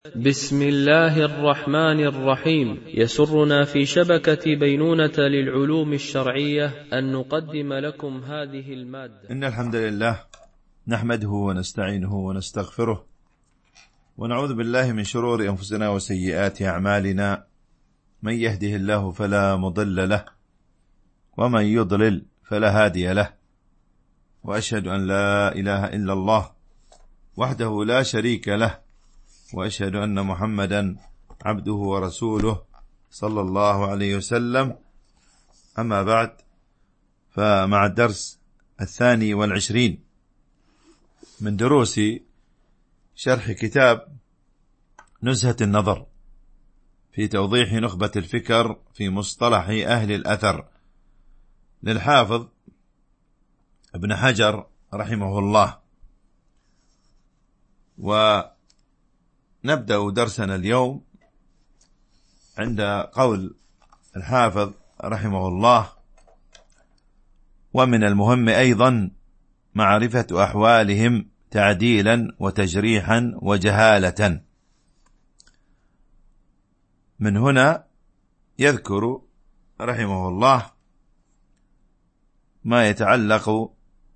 بسم الله الرحمن الرحيم. يسرنا في شبكة بينونة للعلوم الشرعية أن نقدم لكم هذه المادة. إن الحمد لله نحمده ونستعينه ونستغفره ونعوذ بالله من شرور أنفسنا وسيئات أعمالنا. من يهده الله فلا مضل له ومن يضلل فلا هادي له، وأشهد أن لا إله إلا الله وحده لا شريك له، وأشهد أن محمدا عبده ورسوله صلى الله عليه وسلم. أما بعد، فمع الدرس 22 من دروس شرح كتاب نزهة النظر في توضيح نخبة الفكر في مصطلح أهل الأثر للحافظ ابن حجر رحمه الله. ونبدأ درسنا اليوم عند قول الحافظ رحمه الله: ومن المهم أيضا معرفة أحوالهم تعديلا وتجريحا وجهالة. من هنا يذكر رحمه الله ما يتعلق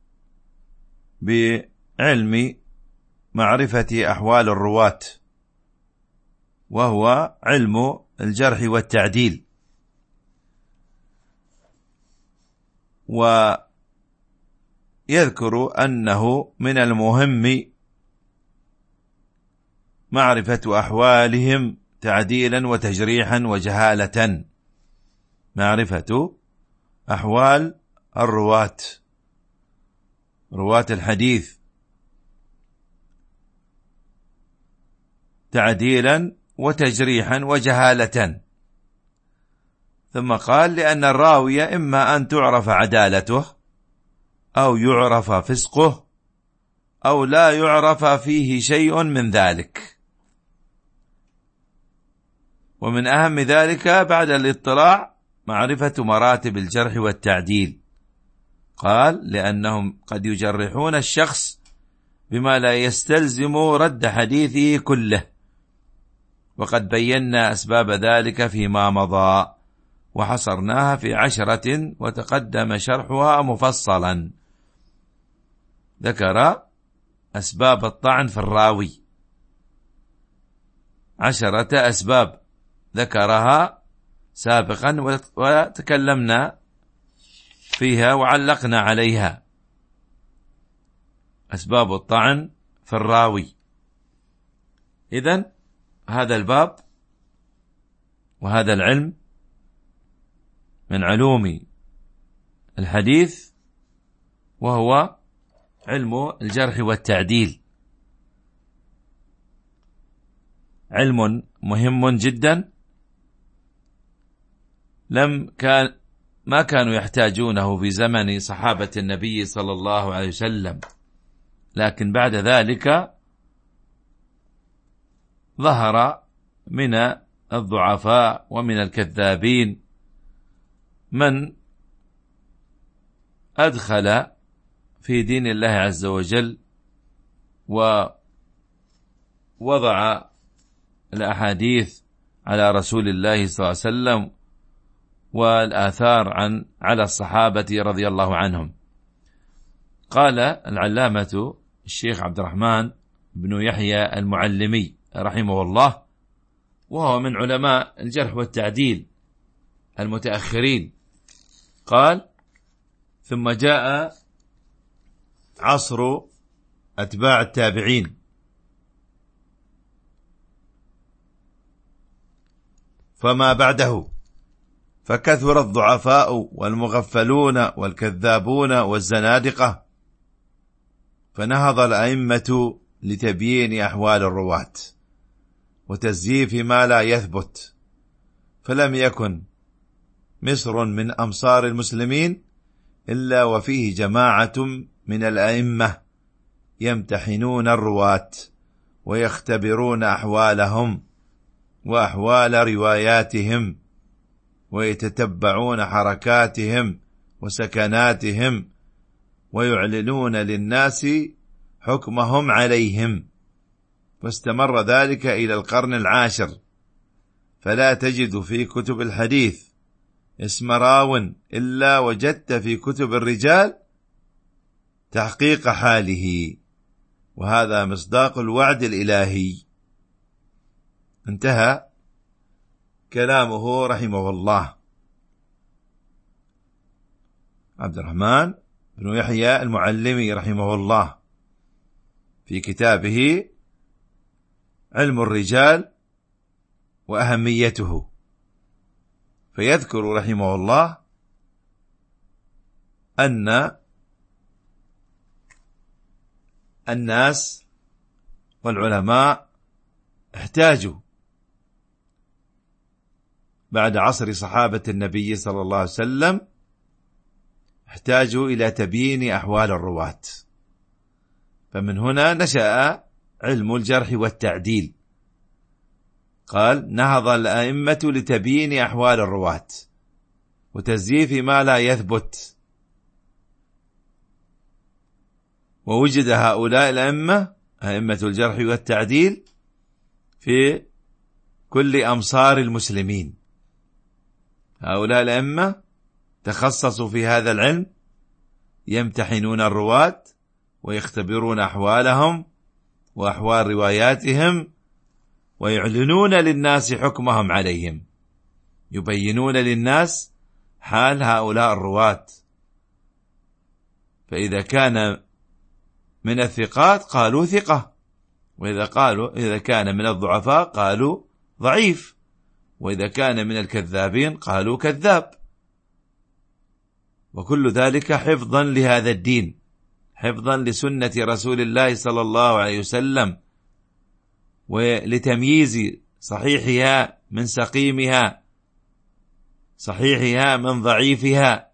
بعلم معرفة أحوال الرواة، وهو علم الجرح والتعديل. ويذكر أنه من المهم معرفة أحوالهم تعديلا وتجريحا وجهالة. معرفة أحوال الرواة، رواة الحديث، تعديلا وتجريحا وجهالة. ثم قال: لأن الراوي إما أن تعرف عدالته أو يعرف فسقه أو لا يعرف فيه شيء من ذلك. ومن أهم ذلك بعد الاطلاع معرفة مراتب الجرح والتعديل. قال: لأنهم قد يجرحون الشخص بما لا يستلزم رد حديثه كله، وقد بينا أسباب ذلك فيما مضى وحصرناها في 10 وتقدم شرحها مفصلا. ذكر أسباب الطعن في الراوي، 10 أسباب ذكرها سابقا وتكلمنا فيها وعلقنا عليها. أسباب الطعن في الراوي. إذن هذا الباب وهذا العلم من علوم الحديث، وهو علم الجرح والتعديل. علم مهم جدا ما كانوا يحتاجونه في زمن صحابة النبي صلى الله عليه وسلم، لكن بعد ذلك ظهر من الضعفاء ومن الكذابين من أدخل في دين الله عز وجل ووضع الأحاديث على رسول الله صلى الله عليه وسلم والآثار على الصحابة رضي الله عنهم. قال العلامة الشيخ عبد الرحمن بن يحيى المعلمي رحمه الله، وهو من علماء الجرح والتعديل المتأخرين، قال: ثم جاء عصر أتباع التابعين، فما بعده فكثر الضعفاء والمغفلون والكذابون والزنادقة، فنهض الأئمة لتبيين أحوال الرواة وتزييف ما لا يثبت، فلم يكن مصر من أمصار المسلمين إلا وفيه جماعة من الأئمة يمتحنون الرواة ويختبرون أحوالهم وأحوال رواياتهم، ويتتبعون حركاتهم وسكناتهم، ويعلنون للناس حكمهم عليهم، واستمر ذلك إلى القرن العاشر، فلا تجد في كتب الحديث اسم راو إلا وجدت في كتب الرجال تحقيق حاله، وهذا مصداق الوعد الإلهي. انتهى كلامه رحمه الله. عبد الرحمن بن يحيى المعلمي رحمه الله في كتابه علم الرجال وأهميته، فيذكر رحمه الله أن الناس والعلماء احتاجوا بعد عصر صحابة النبي صلى الله عليه وسلم، احتاجوا إلى تبيين أحوال الرواة، فمن هنا نشأ علم الجرح والتعديل. قال: نهض الأئمة لتبيين أحوال الرواة وتزييف ما لا يثبت، ووجد هؤلاء الأئمة أئمة الجرح والتعديل في كل أمصار المسلمين. هؤلاء الأئمة تخصصوا في هذا العلم، يمتحنون الرواة ويختبرون أحوالهم وأحوال رواياتهم، ويعلنون للناس حكمهم عليهم، يبينون للناس حال هؤلاء الرواة. فإذا كان من الثقات قالوا ثقة، إذا كان من الضعفاء قالوا ضعيف، وإذا كان من الكذابين قالوا كذاب. وكل ذلك حفظا لهذا الدين، حفظا لسنة رسول الله صلى الله عليه وسلم، ولتمييز صحيحها من سقيمها، صحيحها من ضعيفها.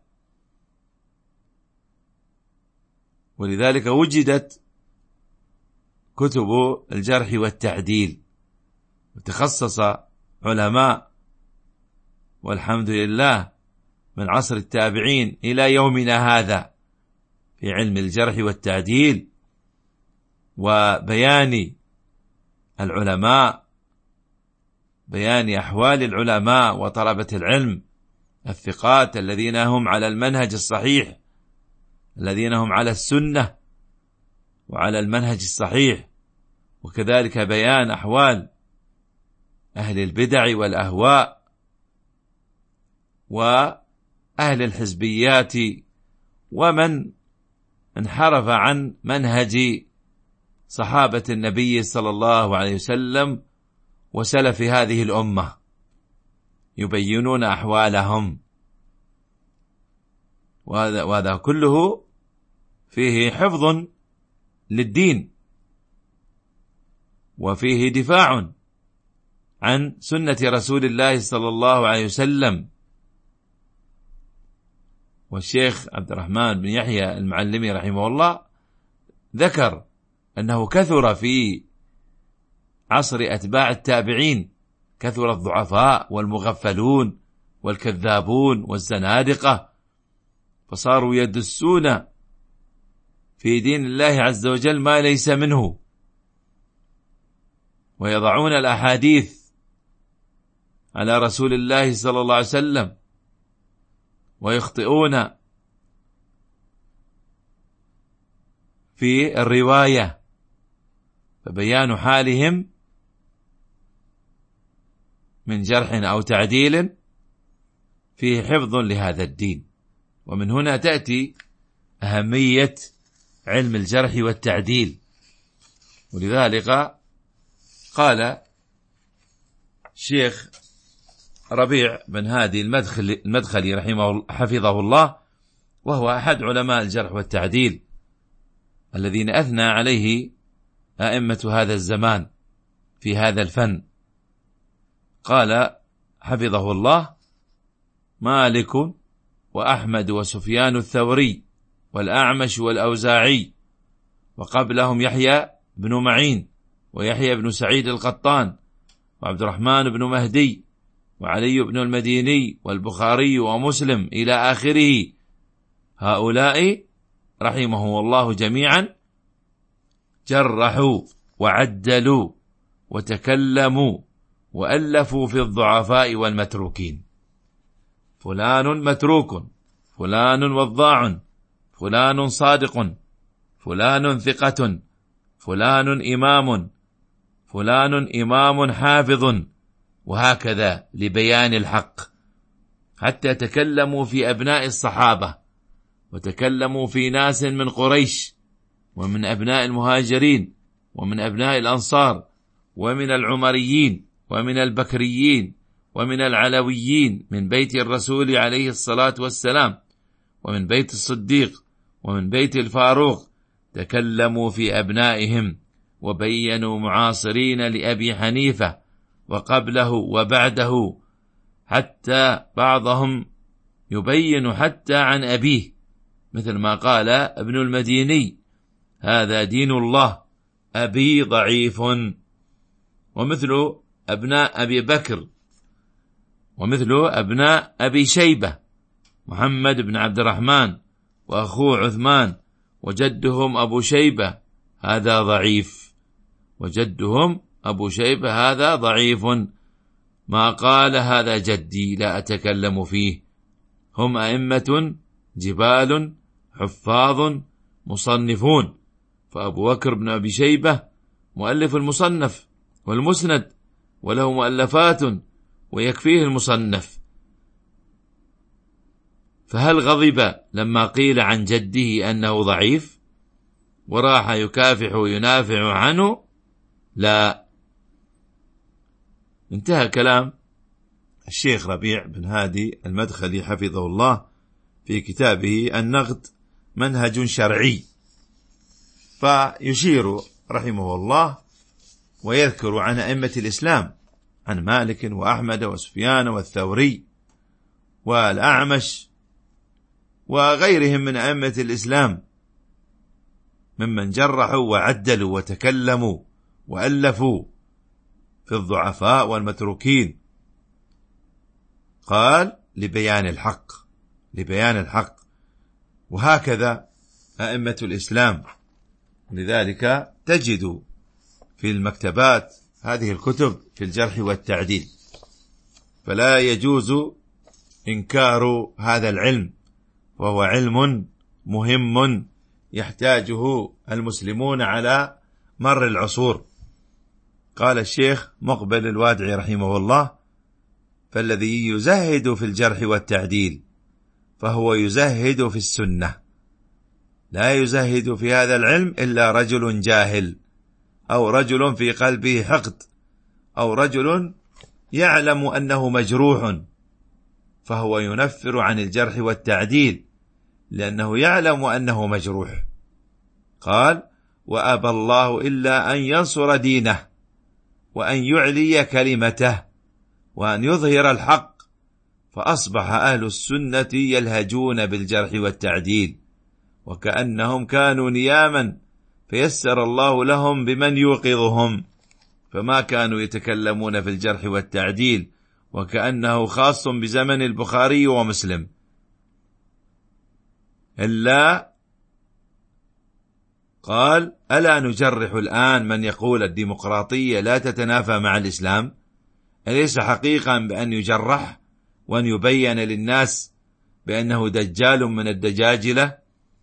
ولذلك وجدت كتب الجرح والتعديل، وتخصص علماء والحمد لله من عصر التابعين إلى يومنا هذا في علم الجرح والتعديل، وبيان العلماء، بيان أحوال العلماء وطلبة العلم الثقات الذين هم على المنهج الصحيح، الذين هم على السنة وعلى المنهج الصحيح. وكذلك بيان أحوال أهل البدع والأهواء وأهل الحزبيات ومن انحرف عن منهج صحابة النبي صلى الله عليه وسلم وسلف هذه الأمة، يبينون أحوالهم. وهذا كله فيه حفظ للدين، وفيه دفاع عن سنة رسول الله صلى الله عليه وسلم. والشيخ عبد الرحمن بن يحيى المعلمي رحمه الله ذكر أنه كثر في عصر أتباع التابعين، كثر الضعفاء والمغفلون والكذابون والزنادقة، فصاروا يدسون في دين الله عز وجل ما ليس منه، ويضعون الأحاديث على رسول الله صلى الله عليه وسلم، ويخطئون في الرواية. فبيان حالهم من جرح أو تعديل فيه حفظ لهذا الدين. ومن هنا تأتي أهمية علم الجرح والتعديل. ولذلك قال الشيخ ربيع بن هادي المدخلي حفظه الله، وهو أحد علماء الجرح والتعديل الذين أثنى عليه أئمة هذا الزمان في هذا الفن. قال حفظه الله: مالك وأحمد وسفيان الثوري والأعمش والأوزاعي، وقبلهم يحيى بن معين ويحيى بن سعيد القطان وعبد الرحمن بن مهدي وعلي بن المديني والبخاري ومسلم إلى آخره. هؤلاء رحمهم الله جميعا جرحوا وعدلوا وتكلموا وألفوا في الضعفاء والمتروكين. فلان متروك، فلان وضاع، فلان صادق، فلان ثقة، فلان إمام، فلان إمام حافظ، وهكذا لبيان الحق. حتى تكلموا في أبناء الصحابة، وتكلموا في ناس من قريش، ومن أبناء المهاجرين، ومن أبناء الأنصار، ومن العمريين، ومن البكريين، ومن العلويين من بيت الرسول عليه الصلاة والسلام، ومن بيت الصديق، ومن بيت الفاروق. تكلموا في أبنائهم وبينوا معاصرين لأبي حنيفة وقبله وبعده، حتى بعضهم يبين حتى عن أبيه، مثل ما قال ابن المديني: هذا دين الله، أبي ضعيف. ومثل أبناء أبي بكر، ومثل أبناء أبي شيبة: محمد بن عبد الرحمن، وأخوه عثمان، وجدهم أبو شيبة هذا ضعيف، وجدهم أبو شيبة هذا ضعيف، ما قال هذا جدي لا أتكلم فيه. هم أئمة جبال حفاظ مصنفون. فأبو بكر بن أبي شيبة مؤلف المصنف والمسند، وله مؤلفات ويكفيه المصنف. فهل غضب لما قيل عن جده أنه ضعيف وراح يكافح وينافع عنه؟ لا. انتهى كلام الشيخ ربيع بن هادي المدخلي حفظه الله في كتابه النقد منهج شرعي، فيشير رحمه الله ويذكر عن أئمة الإسلام، عن مالك وأحمد وسفيان والثوري والأعمش وغيرهم من أئمة الإسلام ممن جرحوا وعدلوا وتكلموا وألفوا في الضعفاء والمتروكين. قال: لبيان الحق، لبيان الحق. وهكذا أئمة الإسلام. لذلك تجد في المكتبات هذه الكتب في الجرح والتعديل، فلا يجوز إنكار هذا العلم، وهو علم مهم يحتاجه المسلمون على مر العصور. قال الشيخ مقبل الوادعي رحمه الله: فالذي يزهد في الجرح والتعديل فهو يزهد في السنة، لا يزهد في هذا العلم إلا رجل جاهل، أو رجل في قلبه حقد، أو رجل يعلم أنه مجروح، فهو ينفر عن الجرح والتعديل لأنه يعلم أنه مجروح. قال: وأبى الله إلا أن ينصر دينه، وأن يعلي كلمته، وأن يظهر الحق، فأصبح أهل السنة يلهجون بالجرح والتعديل وكأنهم كانوا نياما، فيسر الله لهم بمن يوقظهم، فما كانوا يتكلمون في الجرح والتعديل، وكأنه خاص بزمن البخاري ومسلم. إلا قال: ألا نجرح الآن من يقول الديمقراطية لا تتنافى مع الإسلام؟ أليس حقيقا بأن يجرح وأن يبين للناس بأنه دجال من الدجاجلة؟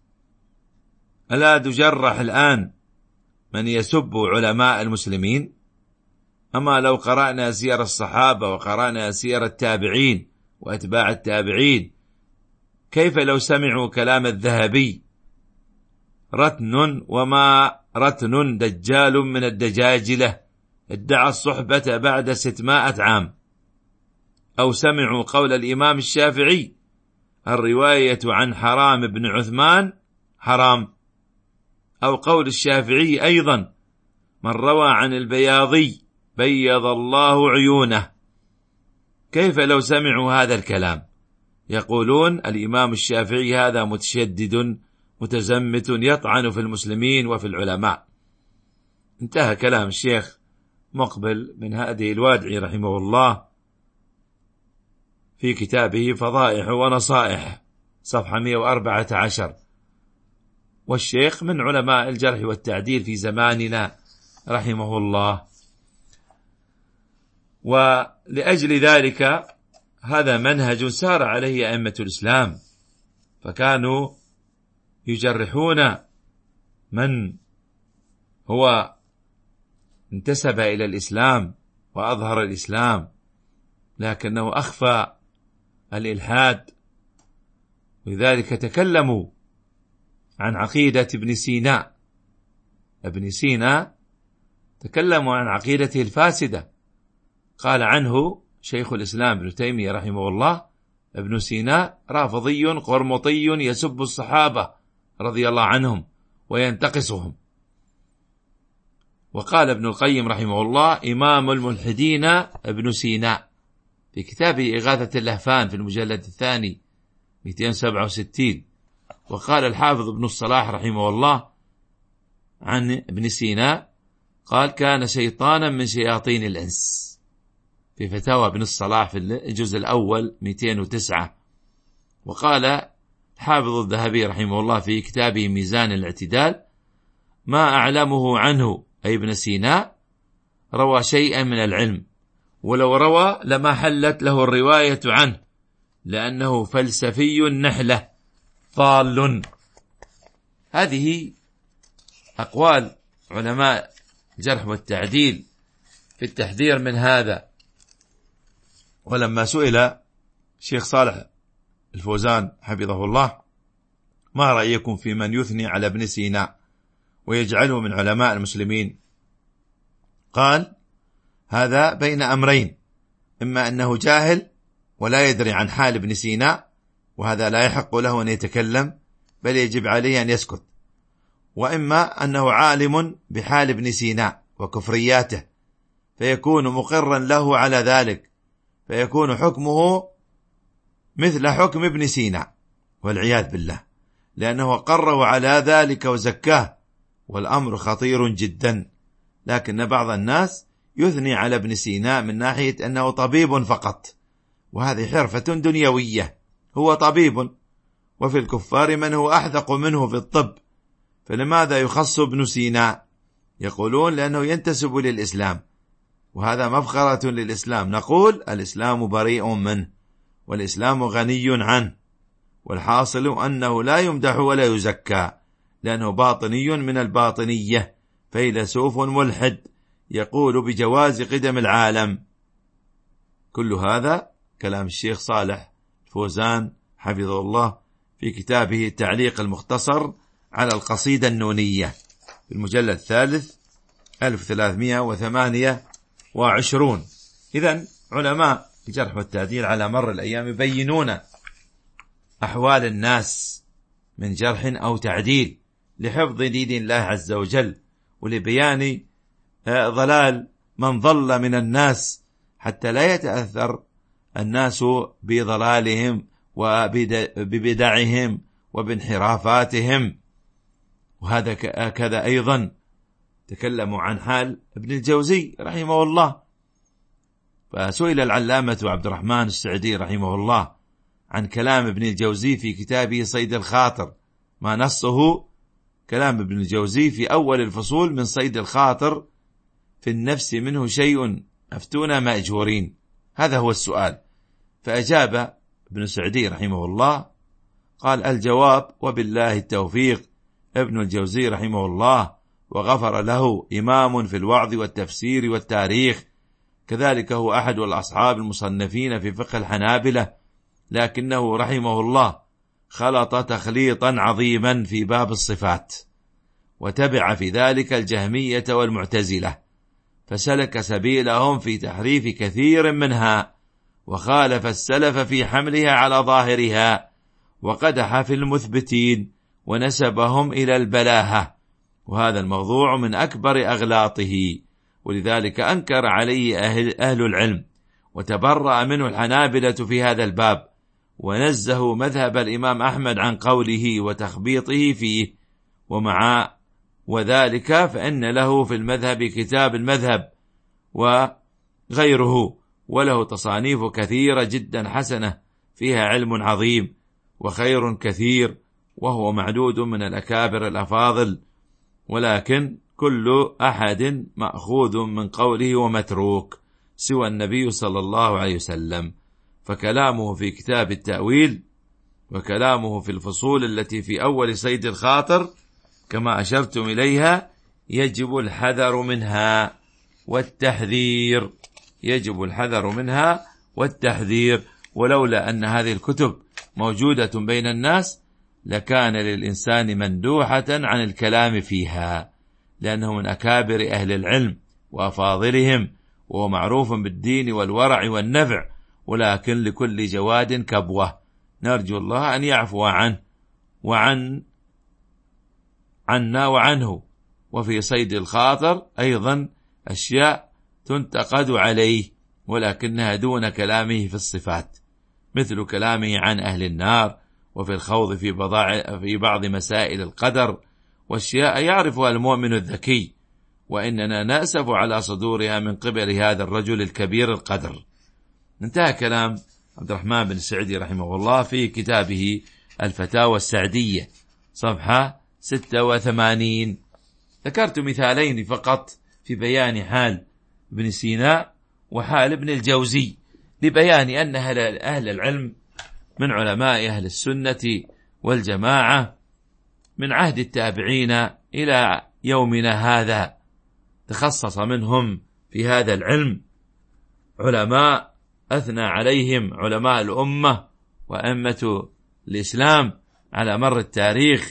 ألا تجرح الآن من يسب علماء المسلمين؟ أما لو قرأنا سير الصحابة وقرأنا سير التابعين وأتباع التابعين، كيف لو سمعوا كلام الذهبي: رتن وما رتن دجال من الدجاجلة ادعى الصحبة بعد 600 عام، أو سمعوا قول الإمام الشافعي: الرواية عن حرام بن عثمان حرام، أو قول الشافعي أيضا: من روى عن البياضي بيض الله عيونه. كيف لو سمعوا هذا الكلام؟ يقولون الإمام الشافعي هذا متشدد متزمت يطعن في المسلمين وفي العلماء. انتهى كلام الشيخ مقبل بن هادي الوادعي رحمه الله في كتابه فضائح ونصائح صفحة 114. والشيخ من علماء الجرح والتعديل في زماننا رحمه الله. ولأجل ذلك هذا منهج سار عليه أئمة الإسلام، فكانوا يجرحون من هو انتسب إلى الإسلام وأظهر الإسلام لكنه أخفى الإلحاد، ولذلك تكلموا عن عقيدة ابن سينا. ابن سينا تكلموا عن عقيدته الفاسدة، قال عنه شيخ الإسلام ابن تيمية رحمه الله: ابن سينا رافضي قرمطي يسب الصحابة رضي الله عنهم وينتقصهم. وقال ابن القيم رحمه الله: إمام الملحدين ابن سينا، في كتابه إغاثة اللهفان في المجلد الثاني 267. وقال الحافظ ابن الصلاح رحمه الله عن ابن سينا، قال: كان شيطانا من شياطين الإنس، في فتاوى ابن الصلاح في الجزء الأول 209. وقال الحافظ الذهبي رحمه الله في كتابه ميزان الاعتدال: ما أعلمه عنه أي ابن سينا روى شيئا من العلم، ولو روى لما حلت له الرواية عنه، لأنه فلسفي نحلة ضال. هذه أقوال علماء الجرح والتعديل في التحذير من هذا. ولما سئل الشيخ صالح الفوزان حفظه الله: ما رأيكم في من يثني على ابن سينا ويجعله من علماء المسلمين؟ قال: هذا بين أمرين، إما أنه جاهل ولا يدري عن حال ابن سينا، وهذا لا يحق له أن يتكلم، بل يجب عليه أن يسكت، وإما أنه عالم بحال ابن سينا وكفرياته، فيكون مقرا له على ذلك، فيكون حكمه مثل حكم ابن سينا والعياذ بالله، لأنه قره على ذلك وزكاه، والأمر خطير جدا. لكن بعض الناس يثني على ابن سينا من ناحية أنه طبيب فقط، وهذه حرفة دنيوية، هو طبيب، وفي الكفار من هو أحذق منه في الطب، فلماذا يخص ابن سينا؟ يقولون لأنه ينتسب للإسلام، وهذا مفخرة للإسلام. نقول الإسلام بريء منه، والإسلام غني عنه، والحاصل أنه لا يمدح ولا يزكى، لأنه باطني من الباطنية، فيلسوف ملحد يقول بجواز قدم العالم. كل هذا كلام الشيخ صالح الفوزان حفظه الله في كتابه التعليق المختصر على القصيدة النونية في المجلد الثالث 1328. إذن علماء الجرح والتعديل على مر الأيام يبينون أحوال الناس من جرح أو تعديل لحفظ دين الله عز وجل، ولبيان ضلال من ضل من الناس، حتى لا يتأثر الناس بضلالهم وببدعهم وبانحرافاتهم. وهذا كذا أيضا تكلموا عن حال ابن الجوزي رحمه الله، فسئل العلامة عبد الرحمن السعدي رحمه الله عن كلام ابن الجوزي في كتابه صيد الخاطر، ما نصه كلام ابن الجوزي في أول الفصول من صيد الخاطر: في النفس منه شيء أفتونا مأجورين. هذا هو السؤال. فأجاب ابن سعدي رحمه الله قال: الجواب وبالله التوفيق، ابن الجوزي رحمه الله وغفر له إمام في الوعظ والتفسير والتاريخ، كذلك هو أحد الأصحاب المصنفين في فقه الحنابلة، لكنه رحمه الله خلط تخليطا عظيما في باب الصفات، وتبع في ذلك الجهمية والمعتزلة، فسلك سبيلهم في تحريف كثير منها، وخالف السلف في حملها على ظاهرها، وقدح في المثبتين ونسبهم إلى البلاهة، وهذا الموضوع من أكبر أغلاطه، ولذلك أنكر عليه أهل العلم، وتبرأ منه الحنابلة في هذا الباب، ونزه مذهب الإمام أحمد عن قوله وتخبيطه فيه. ومع وذلك فإن له في المذهب كتاب المذهب وغيره، وله تصانيف كثيرة جدا حسنة فيها علم عظيم وخير كثير، وهو معدود من الأكابر الأفاضل، ولكن كل أحد مأخوذ من قوله ومتروك، سوى النبي صلى الله عليه وسلم، فكلامه في كتاب التأويل وكلامه في الفصول التي في أول صيد الخاطر كما أشرتم إليها يجب الحذر منها والتحذير، يجب الحذر منها والتحذير. ولولا أن هذه الكتب موجودة بين الناس لكان للإنسان مندوحة عن الكلام فيها، لأنه من أكابر أهل العلم وأفاضلهم، وهو معروف بالدين والورع والنفع، ولكن لكل جواد كبوة، نرجو الله أن يعفو عنه عنا وعنه. وفي صيد الخاطر أيضا أشياء تنتقد عليه ولكنها دون كلامه في الصفات، مثل كلامه عن أهل النار، وفي الخوض في بعض مسائل القدر، وأشياء يعرفها المؤمن الذكي، وإننا نأسف على صدورها من قبل هذا الرجل الكبير القدر. انتهى كلام عبد الرحمن بن السعدي رحمه الله في كتابه الفتاوى السعدية صفحة 86. ذكرت مثالين فقط في بيان حال ابن سينا وحال ابن الجوزي، لبيان أن أهل العلم من علماء أهل السنة والجماعة من عهد التابعين إلى يومنا هذا تخصص منهم في هذا العلم علماء أثنى عليهم علماء الأمة وأئمة الإسلام على مر التاريخ،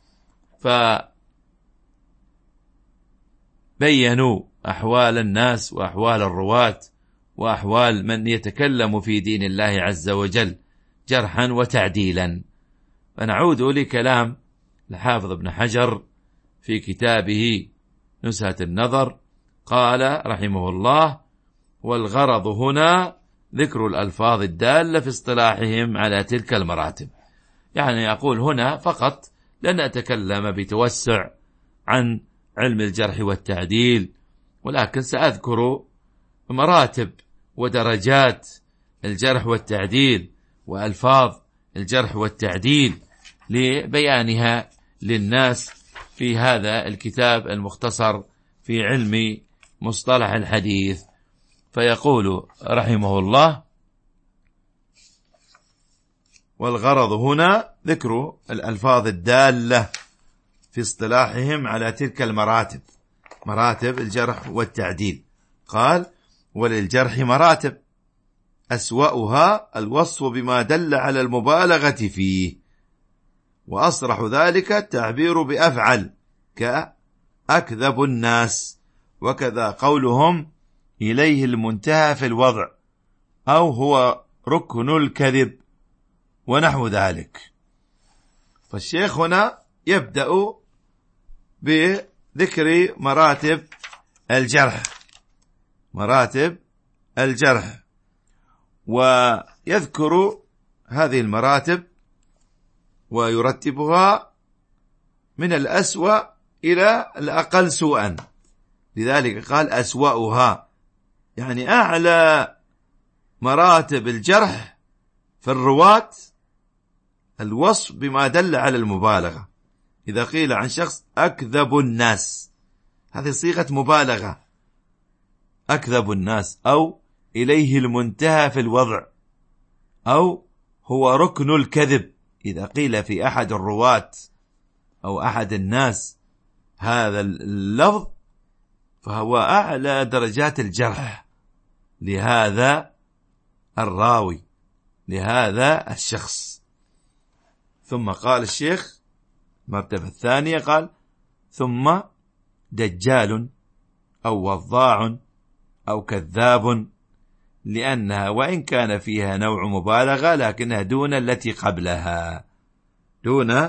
فبينوا أحوال الناس وأحوال الرواة وأحوال من يتكلم في دين الله عز وجل جرحا وتعديلا. فنعود لكلام الحافظ ابن حجر في كتابه نزهة النظر، قال رحمه الله: والغرض هنا ذكر الألفاظ الدالة في اصطلاحهم على تلك المراتب. يعني يقول هنا فقط لن أتكلم بتوسع عن علم الجرح والتعديل، ولكن سأذكر مراتب ودرجات الجرح والتعديل وألفاظ الجرح والتعديل لبيانها للناس في هذا الكتاب المختصر في علم مصطلح الحديث. فيقول رحمه الله: والغرض هنا ذكر الألفاظ الدالة في اصطلاحهم على تلك المراتب، مراتب الجرح والتعديل. قال: وللجرح مراتب أسوأها الوصف بما دل على المبالغة فيه، وأصرح ذلك التعبير بأفعل كأكذب الناس، وكذا قولهم إليه المنتهى في الوضع، أو هو ركن الكذب، ونحو ذلك. فالشيخ هنا يبدأ بذكر مراتب الجرح، مراتب الجرح، ويذكر هذه المراتب ويرتبها من الأسوأ إلى الأقل سوءا، لذلك قال أسوأها، يعني أعلى مراتب الجرح في الرواة الوصف بما دل على المبالغة. إذا قيل عن شخص أكذب الناس، هذه صيغة مبالغة، أكذب الناس، أو إليه المنتهى في الوضع، أو هو ركن الكذب. إذا قيل في أحد الرواة أو أحد الناس هذا اللفظ فهو أعلى درجات الجرح لهذا الراوي، لهذا الشخص. ثم قال الشيخ المرتبة الثانية، قال: ثم دجال أو وضاع أو كذاب، لأنها وإن كان فيها نوع مبالغة لكنها دون التي قبلها، دون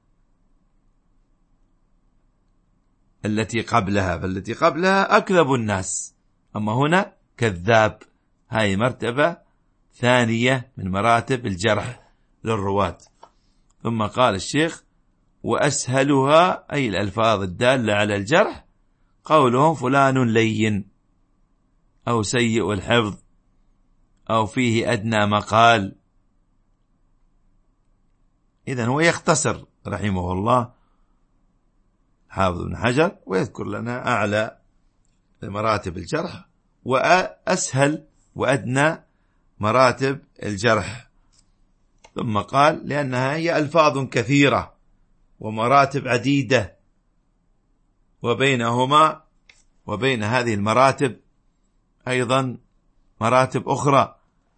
التي قبلها، فالتي قبلها أكذب الناس، أما هنا كذاب. هاي مرتبة ثانية من مراتب الجرح للرواة. ثم قال الشيخ: وأسهلها أي الألفاظ الدالة على الجرح قولهم فلان لين أو سيء الحفظ أو فيه أدنى مقال. إذن هو يختصر رحمه الله حافظ بن حجر ويذكر لنا أعلى مراتب الجرح وأسهل وأدنى مراتب الجرح. ثم قال لأنها هي ألفاظ كثيرة ومراتب عديدة، وبينهما وبين هذه المراتب أيضا مراتب أخرى،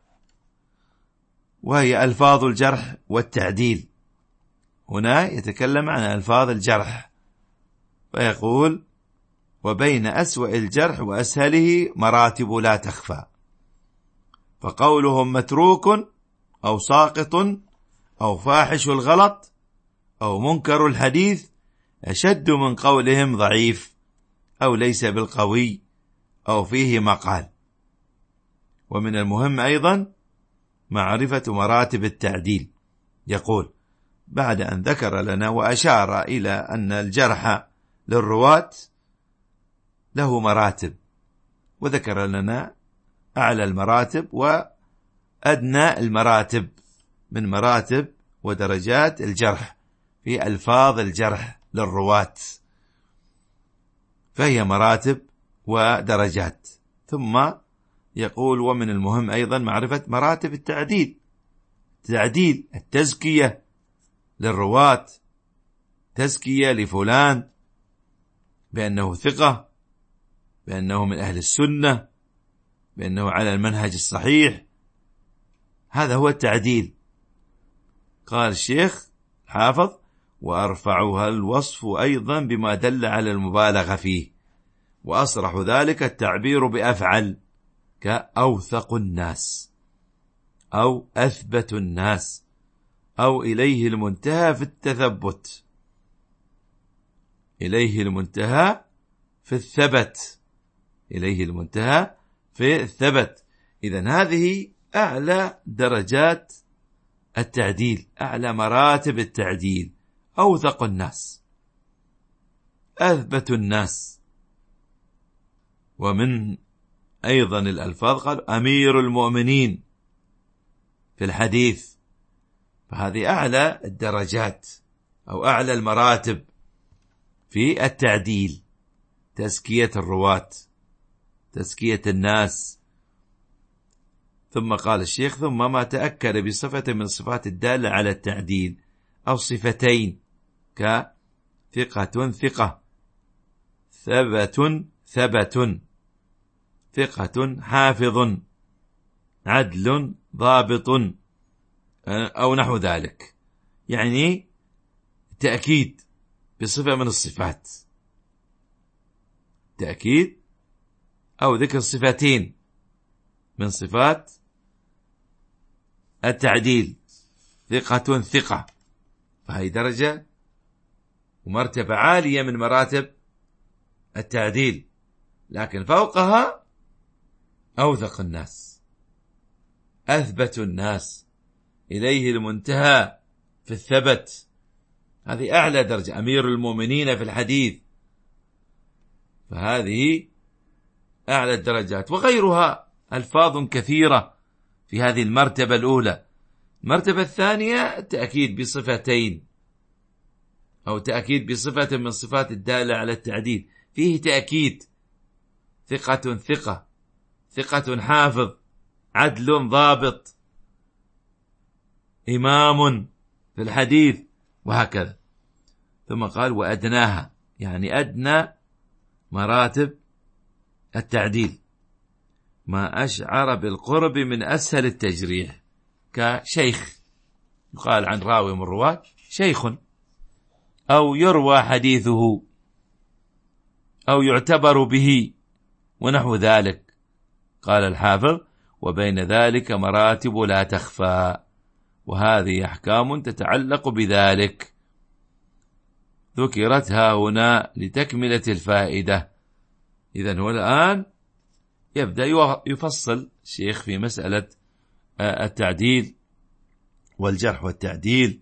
وهي ألفاظ الجرح والتعديل. هنا يتكلم عن ألفاظ الجرح، فيقول وبين أسوأ الجرح وأسهله مراتب لا تخفى، فقولهم متروك أو ساقط أو فاحش الغلط أو منكر الحديث أشد من قولهم ضعيف أو ليس بالقوي أو فيه مقال. ومن المهم أيضا معرفة مراتب التعديل. يقول بعد أن ذكر لنا وأشار إلى أن الجرح للرواة له مراتب، وذكر لنا أعلى المراتب وأدنى المراتب من مراتب ودرجات الجرح في ألفاظ الجرح للرواة، فهي مراتب ودرجات. ثم يقول ومن المهم أيضا معرفة مراتب التعديل، التزكية للرواة، تزكية لفلان بأنه ثقة، بأنه من أهل السنة، بأنه على المنهج الصحيح، هذا هو التعديل. قال الشيخ حافظ وأرفعها الوصف أيضا بما دل على المبالغة فيه، وأصرح ذلك التعبير بأفعل كأوثق الناس أو أثبت الناس أو إليه المنتهى في التثبت، إليه المنتهى في الثبت، إليه المنتهى في الثبت. إذن هذه أعلى درجات التعديل، أعلى مراتب التعديل. أوثق الناس، أثبت الناس. ومن أيضا الألفاظ قال أمير المؤمنين في الحديث، فهذه أعلى الدرجات أو أعلى المراتب في التعديل، تزكية الرواة، تزكية الناس. ثم قال الشيخ ثم ما تأكد بصفة من صفات الدالة على التعديل أو صفتين كثقة ثقة، ثبت، ثقة حافظ، عدل ضابط، أو نحو ذلك، يعني تأكيد بصفة من الصفات، تأكيد أو ذكر صفتين من صفات التعديل، ثقة، فهي درجة ومرتبة عالية من مراتب التعديل. لكن فوقها أوثق الناس، أثبت الناس، إليه المنتهى في الثبت، هذه أعلى درجة. أمير المؤمنين في الحديث، فهذه أعلى الدرجات. وغيرها ألفاظ كثيرة في هذه المرتبة الأولى. المرتبة الثانية التأكيد بصفتين أو تأكيد بصفة من صفات الدالة على التعديل، فيه تأكيد ثقة حافظ، عدل ضابط، إمام في الحديث، وهكذا. ثم قال وأدناها، يعني أدنى مراتب التعديل ما أشعر بالقرب من أسهل التجريح، كشيخ، يقال عن راوي من الرواة شيخ، أو يروى حديثه أو يعتبر به ونحو ذلك. قال الحافظ وبين ذلك مراتب لا تخفى، وهذه أحكام تتعلق بذلك ذكرتها هنا لتكملة الفائدة. إذن هو الآن يبدأ يفصل الشيخ في مسألة التعديل والجرح والتعديل.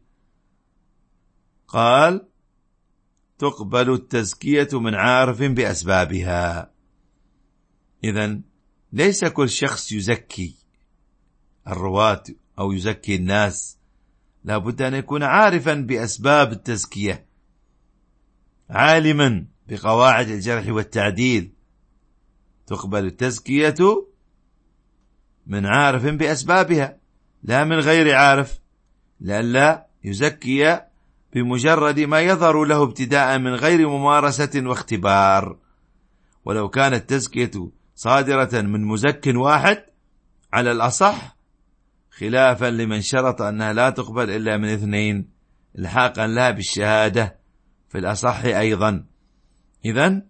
قال تقبل التزكية من عارف بأسبابها. إذن ليس كل شخص يزكي الرواة أو يزكي الناس، لا بد أن يكون عارفا بأسباب التزكية، عالما بقواعد الجرح والتعديل، تقبل التزكية من عارف بأسبابها لا من غير عارف، لئلا يزكي بمجرد ما يظهر له ابتداء من غير ممارسة واختبار. ولو كانت التزكية صادرة من مزك واحد على الأصح، خلافا لمن شرط أنها لا تقبل إلا من 2 الحاقا لها بالشهادة في الأصح أيضا. إذن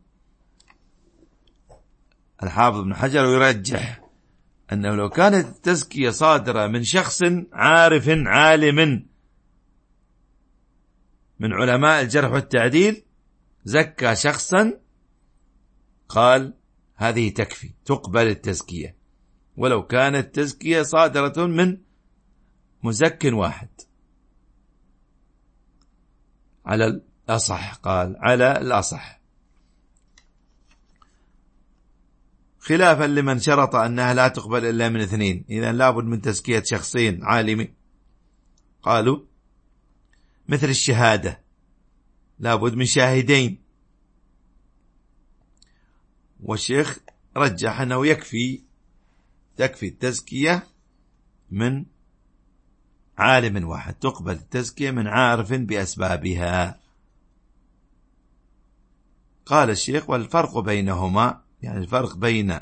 الحافظ ابن حجر يرجح أنه لو كانت التزكية صادرة من شخص عارف عالم من علماء الجرح والتعديل زكى شخصا، قال هذه تكفي تقبل التزكية، ولو كانت التزكية صادرة من مزك واحد على الأصح، قال على الأصح، خلافا لمن شرط أنها لا تقبل إلا من 2. إذن لابد من تزكية شخصين عالمين. قالوا مثل الشهادة لابد من شاهدين، والشيخ رجح أنه تكفي التزكية من عالم واحد، تقبل التزكية من عارف بأسبابها. قال الشيخ والفرق بينهما، يعني الفرق بين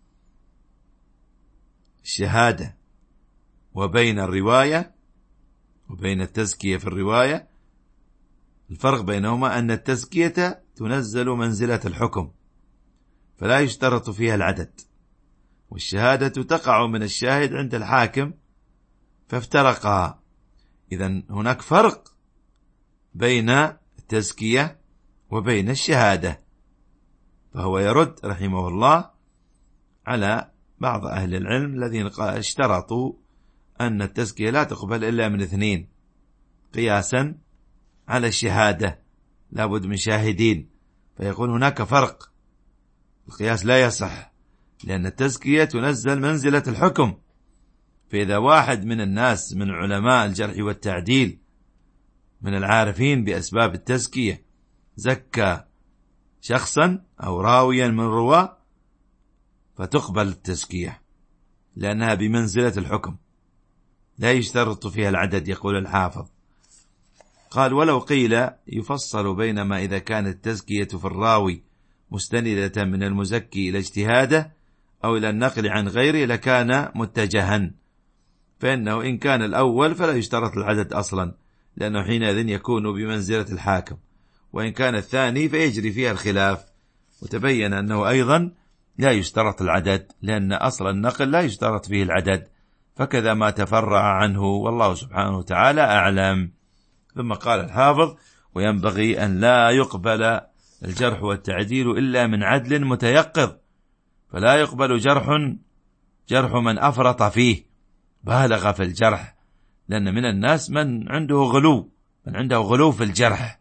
الشهادة وبين الرواية وبين التزكية في الرواية، الفرق بينهما أن التزكية تنزل منزلة الحكم فلا يشترط فيها العدد، والشهادة تقع من الشاهد عند الحاكم فافترقا. إذن هناك فرق بين التزكية وبين الشهادة. فهو يرد رحمه الله على بعض أهل العلم الذين اشترطوا أن التزكية لا تقبل إلا من 2 قياسا على الشهادة، لابد من شاهدين، فيكون هناك فرق، القياس لا يصح لأن التزكية تنزل منزلة الحكم. فإذا واحد من الناس من علماء الجرح والتعديل من العارفين بأسباب التزكية زكى شخصا أو راويا من رواه فتقبل التزكية لأنها بمنزلة الحكم لا يشترط فيها العدد. يقول الحافظ قال ولو قيل يفصل بينما إذا كانت التزكية في الراوي مستندة من المزكي إلى اجتهاده أو إلى النقل عن غيره لكان متجها، فإنه إن كان الأول فلا يشترط العدد أصلا لأنه حينئذ يكون بمنزلة الحاكم، وإن كان الثاني فيجري فيها الخلاف. وتبين أنه أيضا لا يشترط العدد لأن أصل النقل لا يشترط فيه العدد، فكذا ما تفرع عنه، والله سبحانه وتعالى أعلم. ثم قال الحافظ وينبغي أن لا يقبل الجرح والتعديل إلا من عدل متيقظ، فلا يقبل جرح من أفرط فيه بالغ في الجرح، لأن من الناس من عنده غلو في الجرح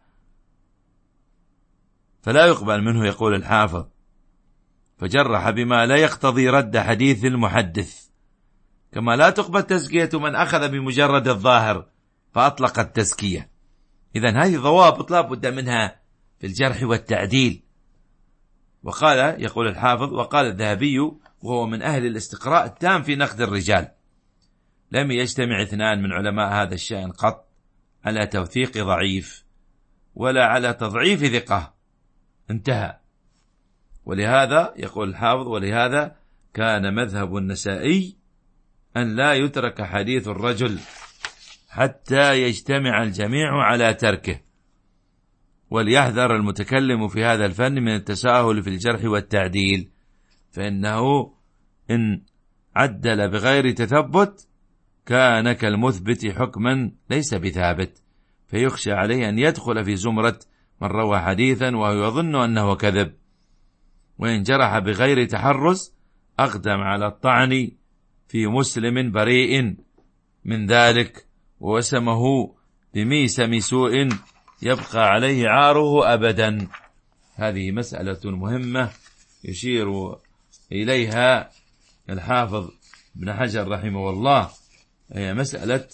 فلا يقبل منه. يقول الحافظ فجرح بما لا يقتضي رد حديث المحدث، كما لا تقبل تزكية من أخذ بمجرد الظاهر فأطلق التزكية. إذن هذه ضوابط لا بد منها في الجرح والتعديل. وقال يقول الحافظ وقال الذهبي وهو من أهل الاستقراء التام في نقد الرجال لم يجتمع 2 من علماء هذا الشأن قط على توثيق ضعيف ولا على تضعيف ثقة، انتهى. ولهذا يقول الحافظ ولهذا كان مذهب النسائي أن لا يترك حديث الرجل حتى يجتمع الجميع على تركه، وليحذر المتكلم في هذا الفن من التساهل في الجرح والتعديل، فإنه إن عدل بغير تثبت كان كالمثبت حكما ليس بثابت، فيخشى عليه أن يدخل في زمرة من روى حديثا وهو يظن أنه كذب. وإن جرح بغير تحرز أقدم على الطعن في مسلم بريء من ذلك ووسمه بميسم سوء يبقى عليه عاره أبدا. هذه مسألة مهمة يشير إليها الحافظ ابن حجر رحمه الله، هي مسألة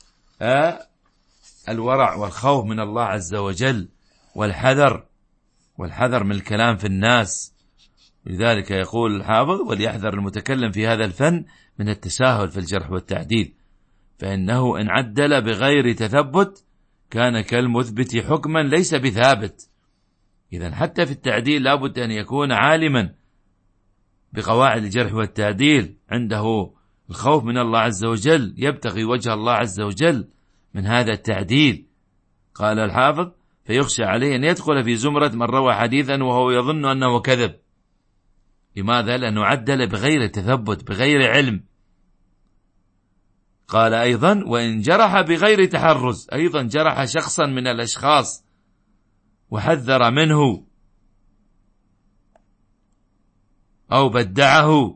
الورع والخوف من الله عز وجل والحذر من الكلام في الناس لذلك يقول الحافظ: وليحذر المتكلم في هذا الفن من التساهل في الجرح والتعديل، فإنه إن عدل بغير تثبت كان كالمثبت حكما ليس بثابت. إذن حتى في التعديل لابد أن يكون عالما بقواعد الجرح والتعديل، عنده الخوف من الله عز وجل، يبتغي وجه الله عز وجل من هذا التعديل. قال الحافظ: فيخشى عليه أن يدخل في زمرة من روى حديثا وهو يظن أنه كذب. لماذا؟ لأنه عدل بغير تثبت، بغير علم. قال أيضا: وإن جرح بغير تحرز، أيضا جرح شخصا من الأشخاص وحذر منه أو بدعه،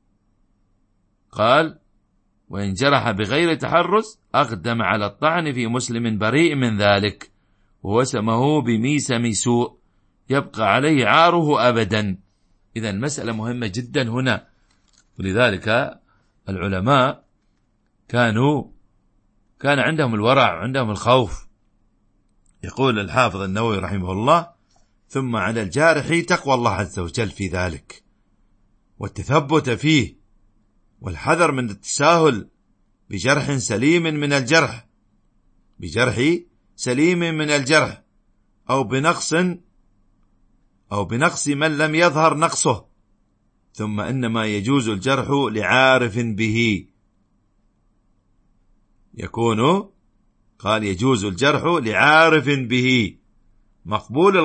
قال: وإن جرح بغير تحرز أقدم على الطعن في مسلم بريء من ذلك ووسمه بميسم سوء يبقى عليه عاره أبدا. إذن مسألة مهمة جدا هنا، ولذلك العلماء كان عندهم الورع، عندهم الخوف. يقول الحافظ النووي رحمه الله: ثم على الجارح تقوى الله عز وجل في ذلك والتثبت فيه، والحذر من التساهل بجرح سليم من الجرح، بجرح سليم من الجرح، أو بنقص من لم يظهر نقصه. ثم إنما يجوز الجرح لعارف به، قال: يجوز الجرح لعارف به مقبول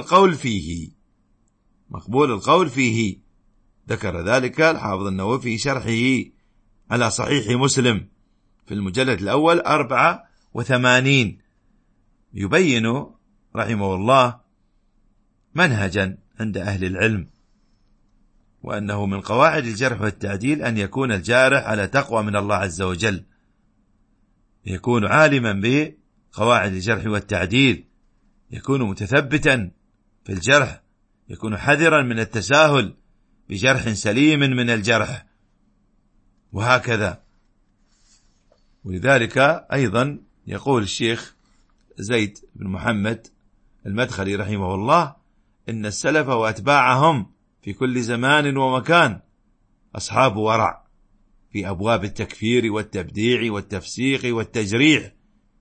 القول فيه. ذكر ذلك الحافظ النووي في شرحه على صحيح مسلم في المجلد الأول 84، يبين رحمه الله منهجا عند أهل العلم، وأنه من قواعد الجرح والتعديل أن يكون الجارح على تقوى من الله عز وجل، يكون عالما بقواعد الجرح والتعديل، يكون متثبتا في الجرح، يكون حذرا من التساهل بجرح سليم من الجرح، وهكذا. ولذلك أيضا يقول الشيخ زيد بن محمد المدخلي رحمه الله: إن السلف وأتباعهم في كل زمان ومكان أصحاب ورع في أبواب التكفير والتبديع والتفسيق والتجريح،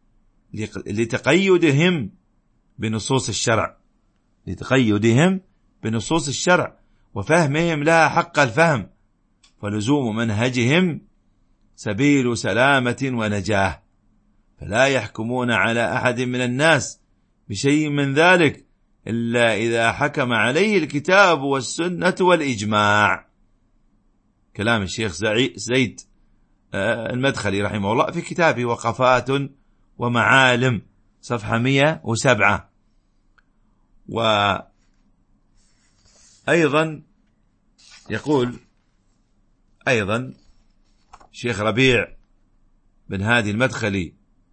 لتقيدهم بنصوص الشرع وفهمهم لها حق الفهم، فلزوم منهجهم سبيل سلامة ونجاة، فلا يحكمون على أحد من الناس بشيء من ذلك إلا إذا حكم عليه الكتاب والسنة والإجماع. كلام الشيخ زيد المدخلي رحمه الله في كتابه وقفات ومعالم صفحة 107. وأيضا يقول أيضا الشيخ ربيع بن هادي المدخلي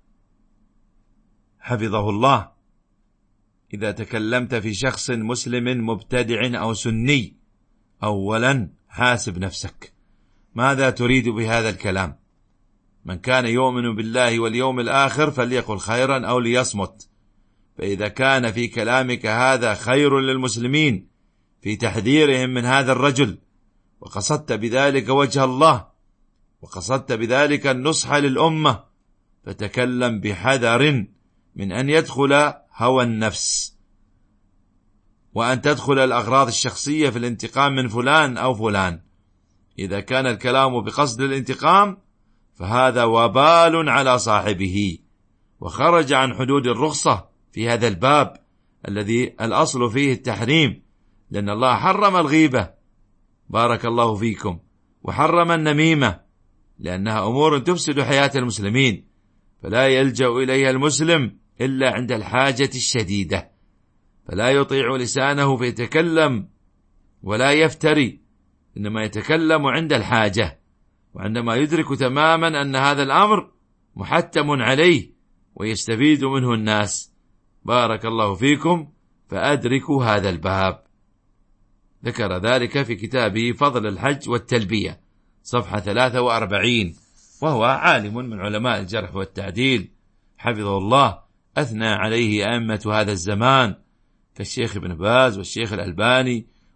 حفظه الله: إذا تكلمت في شخص مسلم مبتدع أو سني، أولا حاسب نفسك، ماذا تريد بهذا الكلام؟ من كان يؤمن بالله واليوم الآخر فليقل خيرا أو ليصمت، فإذا كان في كلامك هذا خير للمسلمين في تحذيرهم من هذا الرجل، وقصدت بذلك وجه الله، وقصدت بذلك النصح للأمة، فتكلم بحذر من أن يدخل هوى النفس، وأن تدخل الأغراض الشخصية في الانتقام من فلان أو فلان. إذا كان الكلام بقصد الانتقام فهذا وبال على صاحبه، وخرج عن حدود الرخصة في هذا الباب الذي الأصل فيه التحريم، لأن الله حرم الغيبة بارك الله فيكم، وحرم النميمة لأنها أمور تفسد حياة المسلمين، فلا يلجأ إليها المسلم إلا عند الحاجة الشديدة، فلا يطيع لسانه فيتكلم ولا يفتري، إنما يتكلم عند الحاجة، وعندما يدرك تماما أن هذا الأمر محتم عليه ويستفيد منه الناس. بارك الله فيكم، فأدركوا هذا الباب. ذكر ذلك في كتابه فضل الحج والتلبية صفحة 43، وهو عالم من علماء الجرح والتعديل حفظه الله، أثنى عليه أئمة هذا الزمان كالشيخ ابن باز والشيخ الألباني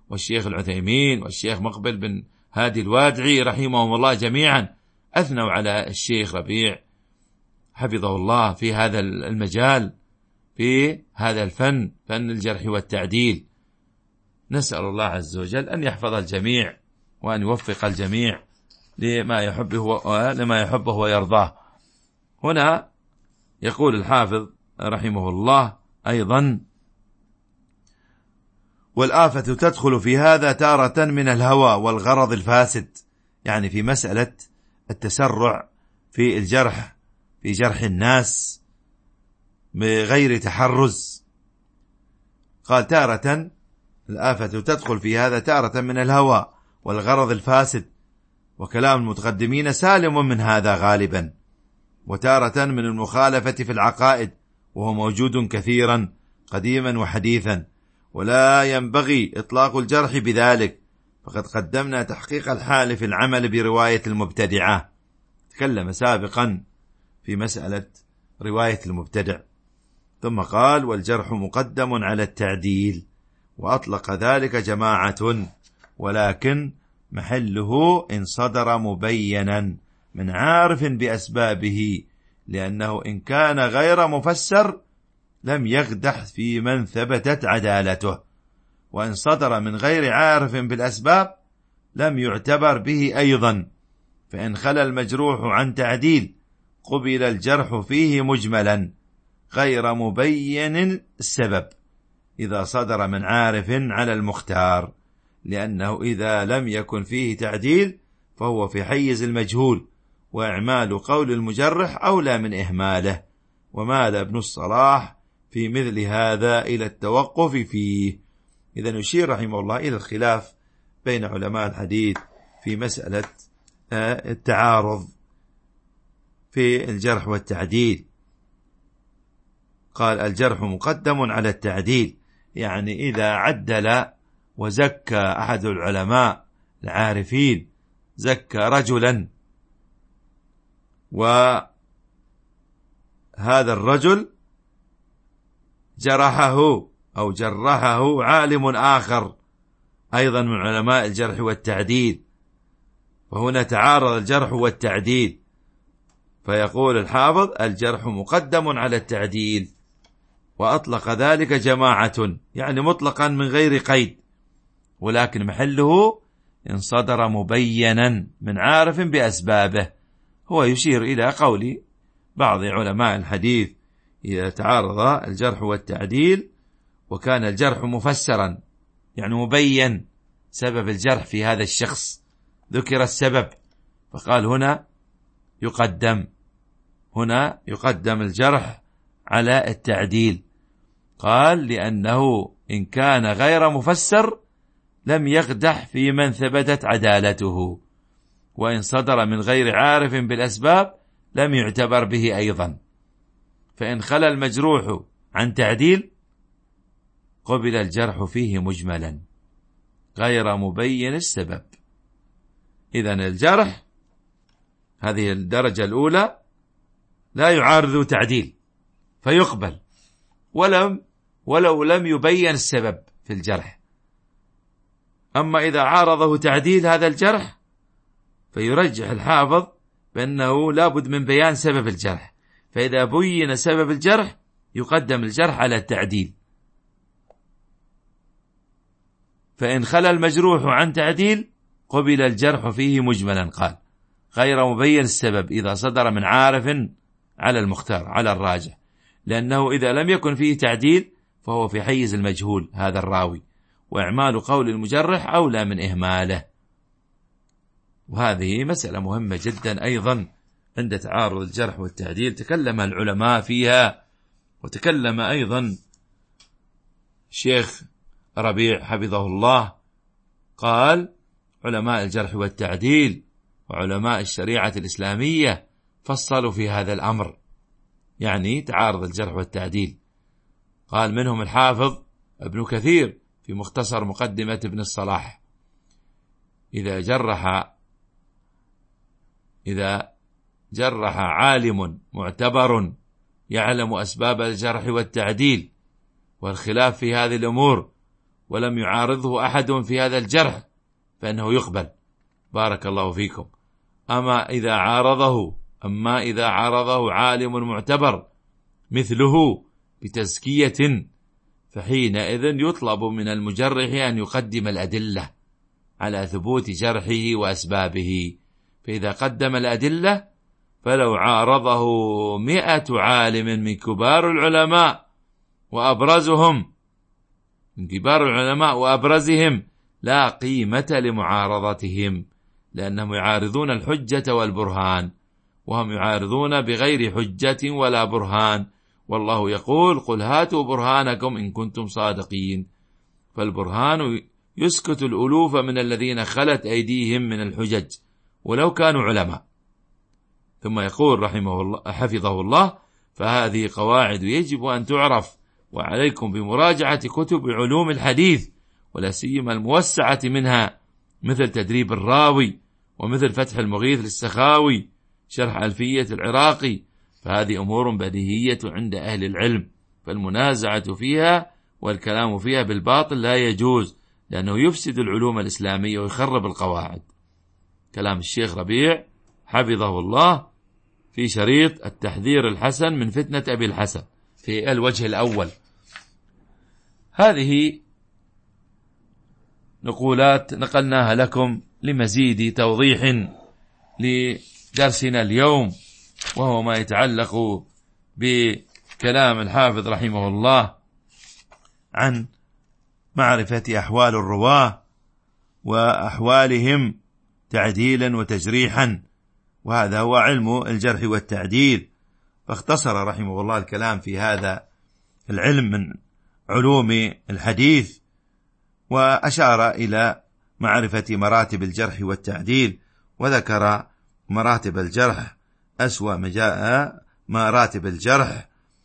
والشيخ العثيمين والشيخ مقبل بن هادي الوادعي رحمهم الله جميعا أثنوا على الشيخ ربيع حفظه الله في هذا المجال، في هذا الفن، فن الجرح والتعديل. نسأل الله عز وجل أن يحفظ الجميع وأن يوفق الجميع لما يحبه ويرضاه. هنا يقول الحافظ رحمه الله أيضا: والآفة تدخل في هذا تارة من الهوى والغرض الفاسد، يعني في مسألة التسرع في الجرح، في جرح الناس بغير تحرز. قال تارة الآفة تدخل في هذا تارة من الهوى والغرض الفاسد، وكلام المتقدمين سالم من هذا غالبا، وتارة من المخالفة في العقائد، وهو موجود كثيرا قديما وحديثا، ولا ينبغي إطلاق الجرح بذلك، فقد قدمنا تحقيق الحال في العمل برواية المبتدعة. تكلم سابقا في مسألة رواية المبتدع، ثم قال: والجرح مقدم على التعديل، وأطلق ذلك جماعة، ولكن محله إن صدر مبينا من عارف بأسبابه، لأنه إن كان غير مفسر لم يقدح في من ثبتت عدالته، وإن صدر من غير عارف بالأسباب لم يعتبر به أيضا، فإن خلا المجروح عن تعديل قبل الجرح فيه مجملا غير مبين السبب إذا صدر من عارف على المختار، لأنه إذا لم يكن فيه تعديل فهو في حيز المجهول، وإعمال قول المجرح أولى من إهماله. ومال ابن الصلاح في مثل هذا إلى التوقف فيه. إذن يشير رحمه الله إلى الخلاف بين علماء الحديث في مسألة التعارض في الجرح والتعديل. قال: الجرح مقدم على التعديل، يعني إذا عدل وزكى أحد العلماء العارفين، زكى رجلا، وهذا الرجل جرحه أو جرحه عالم آخر أيضا من علماء الجرح والتعديل، وهنا تعارض الجرح والتعديل، فيقول الحافظ: الجرح مقدم على التعديل، وأطلق ذلك جماعة، يعني مطلقا من غير قيد، ولكن محله إن صدر مبينا من عارف بأسبابه. هو يشير إلى قول بعض علماء الحديث: إذا تعارض الجرح والتعديل وكان الجرح مفسرا، يعني مبين سبب الجرح في هذا الشخص، ذكر السبب، فقال هنا يقدم الجرح على التعديل. قال: لأنه إن كان غير مفسر لم يقدح في من ثبتت عدالته، وإن صدر من غير عارف بالأسباب لم يعتبر به أيضا، فإن خلا المجروح عن تعديل قبل الجرح فيه مجملا غير مبين السبب. إذن الجرح هذه الدرجة الأولى لا يعارض تعديل فيقبل، ولو لم يبين السبب في الجرح. أما إذا عارضه تعديل هذا الجرح فيرجح الحافظ بأنه لابد من بيان سبب الجرح، فإذا بين سبب الجرح يقدم الجرح على التعديل. فإن خلا المجروح عن تعديل قبل الجرح فيه مجملا، قال غير مبين السبب إذا صدر من عارف على المختار على الراجح، لأنه إذا لم يكن فيه تعديل فهو في حيز المجهول هذا الراوي، وإعمال قول المجرح أولى من إهماله. وهذه مسألة مهمة جدا أيضا عند تعارض الجرح والتعديل، تكلم العلماء فيها، وتكلم أيضا شيخ ربيع حفظه الله، قال: علماء الجرح والتعديل وعلماء الشريعة الإسلامية فصلوا في هذا الأمر، يعني تعارض الجرح والتعديل. قال: منهم الحافظ ابن كثير في مختصر مقدمة ابن الصلاح: إذا جرح عالم معتبر يعلم أسباب الجرح والتعديل والخلاف في هذه الأمور، ولم يعارضه أحد في هذا الجرح فإنه يقبل. بارك الله فيكم. أما إذا عارضه عالم معتبر مثله بتزكية فحينئذ يطلب من المجرح أن يقدم الأدلة على ثبوت جرحه وأسبابه. فإذا قدم الأدلة فلو عارضه 100 عالم من كبار العلماء وأبرزهم لا قيمة لمعارضتهم، لأنهم يعارضون الحجة والبرهان، وهم يعارضون بغير حجة ولا برهان. والله يقول: قل هاتوا برهانكم إن كنتم صادقين. فالبرهان يسكت الألوف من الذين خلت أيديهم من الحجج ولو كانوا علماء. ثم يقول حفظه الله: فهذه قواعد يجب أن تعرف، وعليكم بمراجعة كتب علوم الحديث ولا سيما الموسعة منها، مثل تدريب الراوي، ومثل فتح المغيث للسخاوي، شرح ألفية العراقي. فهذه أمور بديهية عند أهل العلم، فالمنازعة فيها والكلام فيها بالباطل لا يجوز، لأنه يفسد العلوم الإسلامية ويخرب القواعد. كلام الشيخ ربيع حفظه الله في شريط التحذير الحسن من فتنة أبي الحسن في الوجه الأول. هذه نقولات نقلناها لكم لمزيد توضيح لدرسنا اليوم، وهو ما يتعلق بكلام الحافظ رحمه الله عن معرفة أحوال الرواة وأحوالهم تعديلا وتجريحا، وهذا هو علم الجرح والتعديل. فاختصر رحمه الله الكلام في هذا العلم من علوم الحديث، وأشار إلى معرفة مراتب الجرح والتعديل، وذكر مراتب الجرح أسوأ مراتب الجرح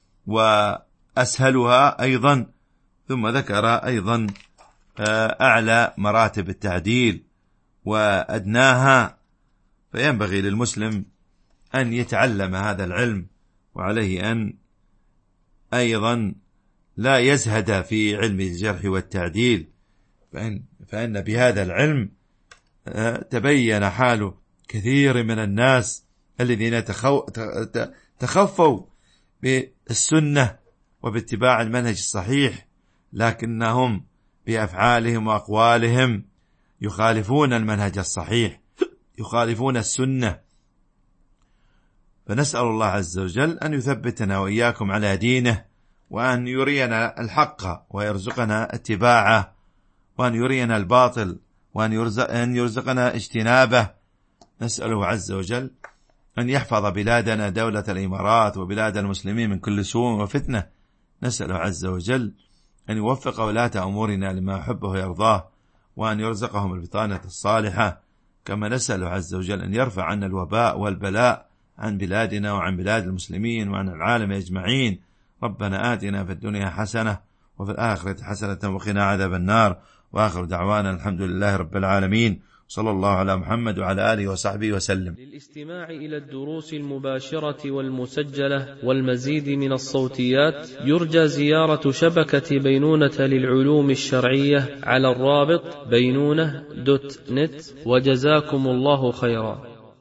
وأسهلها أيضا، ثم ذكر أيضا أعلى مراتب التعديل وأدناها. فينبغي للمسلم أن يتعلم هذا العلم، وعليه أن أيضا لا يزهد في علم الجرح والتعديل، فإن بهذا العلم تبين حال كثير من الناس الذين تخفوا بالسنة وباتباع المنهج الصحيح، لكنهم بأفعالهم وأقوالهم يخالفون المنهج الصحيح، يخالفون السنة. فنسأل الله عز وجل أن يثبتنا وإياكم على دينه، وأن يرينا الحق ويرزقنا اتباعه، وأن يرينا الباطل وأن يرزقنا اجتنابه. نسأله عز وجل أن يحفظ بلادنا دولة الإمارات وبلاد المسلمين من كل سوء وفتنة. نسأله عز وجل أن يوفق ولاة أمورنا لما يحبه ويرضاه، وأن يرزقهم البطانة الصالحة. كما نسأله عز وجل أن يرفع عنا الوباء والبلاء عن بلادنا وعن بلاد المسلمين وعن العالم أجمعين. ربنا آتنا في الدنيا حسنة وفي الآخرة حسنة وقنا عذاب النار. وآخر دعوانا الحمد لله رب العالمين، صلى الله على محمد وعلى آله وصحبه وسلم. للاستماع إلى الدروس المباشرة والمسجلة والمزيد من الصوتيات يرجى زيارة شبكة بينونة للعلوم الشرعية على الرابط بينونة.net. وجزاكم الله خيرا.